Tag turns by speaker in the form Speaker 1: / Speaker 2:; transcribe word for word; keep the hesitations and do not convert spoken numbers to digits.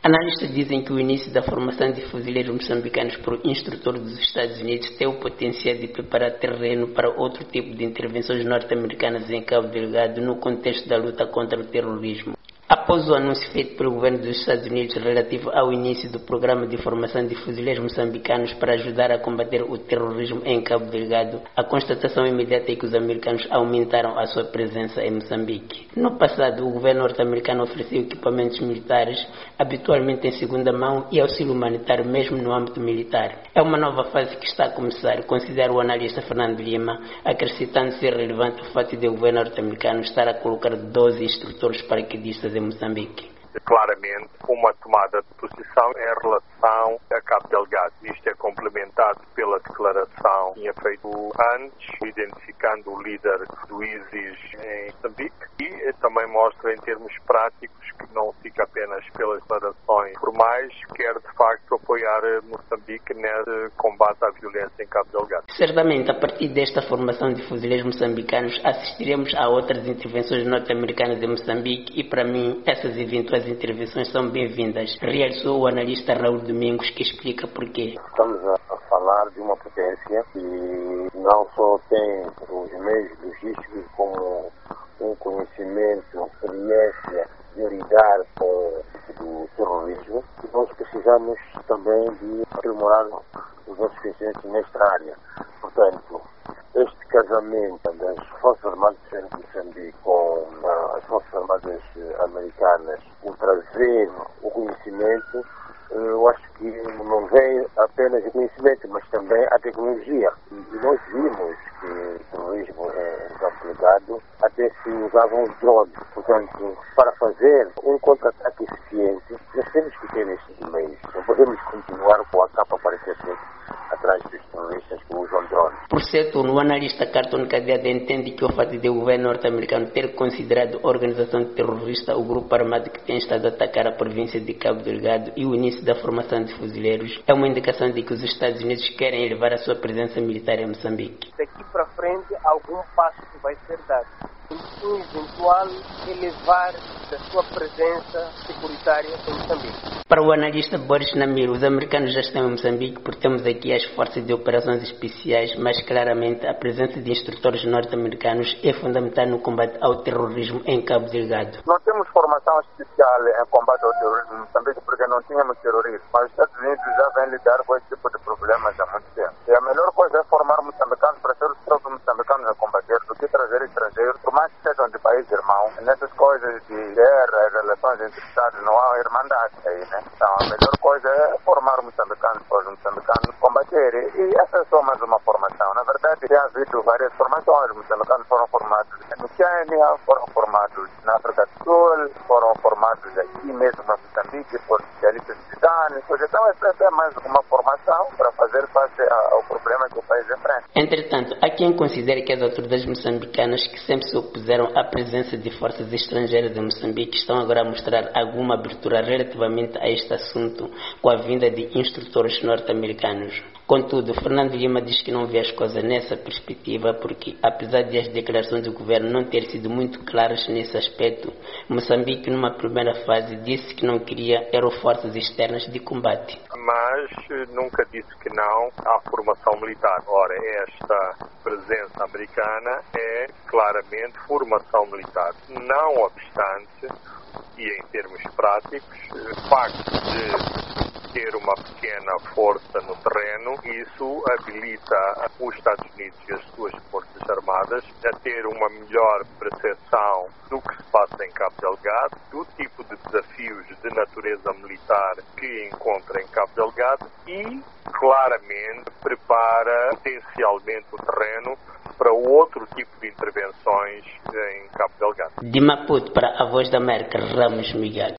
Speaker 1: Analistas dizem que o início da formação de fuzileiros moçambicanos por instrutores dos Estados Unidos tem o potencial de preparar terreno para outro tipo de intervenções norte-americanas em Cabo Delgado no contexto da luta contra o terrorismo. Após o anúncio feito pelo governo dos Estados Unidos relativo ao início do programa de formação de fuzileiros moçambicanos para ajudar a combater o terrorismo em Cabo Delgado, a constatação imediata é que os americanos aumentaram a sua presença em Moçambique. No passado, o governo norte-americano ofereceu equipamentos militares, habitualmente em segunda mão, e auxílio humanitário mesmo no âmbito militar. É uma nova fase que está a começar, considera o analista Fernando Lima, acrescentando ser relevante o fato de o governo norte-americano estar a colocar doze instrutores paraquedistas em Moçambique.
Speaker 2: Claramente uma tomada de posição em relação a Cabo Delgado. Isto é complementado pela declaração que tinha feito antes, identificando o líder do ISIS em Moçambique, e também mostra em termos práticos que não fica apenas pelas declarações formais, quer de facto apoiar Moçambique nesse combate à violência em Cabo Delgado.
Speaker 1: Certamente, a partir desta formação de fuzileiros moçambicanos, assistiremos a outras intervenções norte-americanas em Moçambique e, para mim, essas eventuais intervenções são bem-vindas, realçou o analista Raul Domingos, que explica porquê.
Speaker 3: Estamos a, a falar de uma potência que não só tem os meios logísticos como um conhecimento, experiência de lidar com o terrorismo, e nós precisamos também de aprimorar os nossos conhecimentos nesta área. Portanto, este casamento das Forças Armadas de Moçambique com as Forças Armadas Americanas, o trazer o conhecimento, eu acho que não vem apenas o conhecimento, mas também a tecnologia. E nós vimos que o terrorismo em Cabo Delgado até se usavam drones. Portanto, para fazer um contra-ataque eficiente, nós temos que ter esses meios. Não podemos continuar com a capa parecida atrás dos terroristas que usam drones.
Speaker 1: Por certo, o analista Carton Cadeada entende que o fato de o governo norte-americano ter considerado organização terrorista o grupo armado que tem estado a atacar a província de Cabo Delgado e o início da formação de fuzileiros é uma indicação de que os Estados Unidos querem elevar a sua presença militar em Moçambique.
Speaker 4: Daqui para frente, algum passo vai ser dado. Um eventual elevar da sua presença securitária em Moçambique.
Speaker 1: Para o analista Boris Namiro, os americanos já estão em Moçambique porque temos aqui as forças de operações especiais, mas claramente a presença de instrutores norte-americanos é fundamental no combate ao terrorismo em Cabo Delgado.
Speaker 3: Não temos formação especial em combate ao terrorismo em Moçambique porque não tínhamos terrorismo, mas os Estados Unidos já vêm lidar com esse tipo de problemas há muito tempo. E a melhor coisa é formar moçambicanos para ser os próprios moçambicanos a combater do que trazer estrangeiros, por mais que sejam de país irmão. Nessas coisas de guerra, relações entre Estados, não há irmandade aí, né? Então a melhor coisa é formar moçambicanos para os moçambicanos combaterem. E essa é só mais uma formação. Na verdade, tem havido várias formações. Os moçambicanos foram formados no Quênia, foram formados na África do Sul, foram formados aqui mesmo na Moçambique por especialistas britânicos. Então essa é mais uma formação para fazer face ao problema que o país enfrenta.
Speaker 1: Entretanto, há quem considere que as autoridades moçambicanas, que sempre se opuseram à presença de forças estrangeiras em Moçambique, estão agora a mostrar alguma abertura relativamente a este assunto com a vinda de instrutores norte-americanos. Contudo, Fernando Lima diz que não vê as coisas nessa perspectiva porque, apesar de as declarações do governo não terem sido muito claras nesse aspecto, Moçambique, numa primeira fase, disse que não queria eram forças externas de combate.
Speaker 2: Mas nunca disse que não à formação militar. Ora, esta presença americana é claramente formação militar. Não obstante, e em termos práticos, o facto de ter uma pequena força no terreno, isso habilita os Estados Unidos e as suas forças armadas a ter uma melhor percepção do que se passa em Cabo Delgado, do tipo de desafios de natureza militar que encontra em Cabo Delgado e, claramente, prepara potencialmente o terreno para outro tipo de intervenções em Cabo Delgado.
Speaker 1: De Maputo para a Voz da América, Ramos Miguel.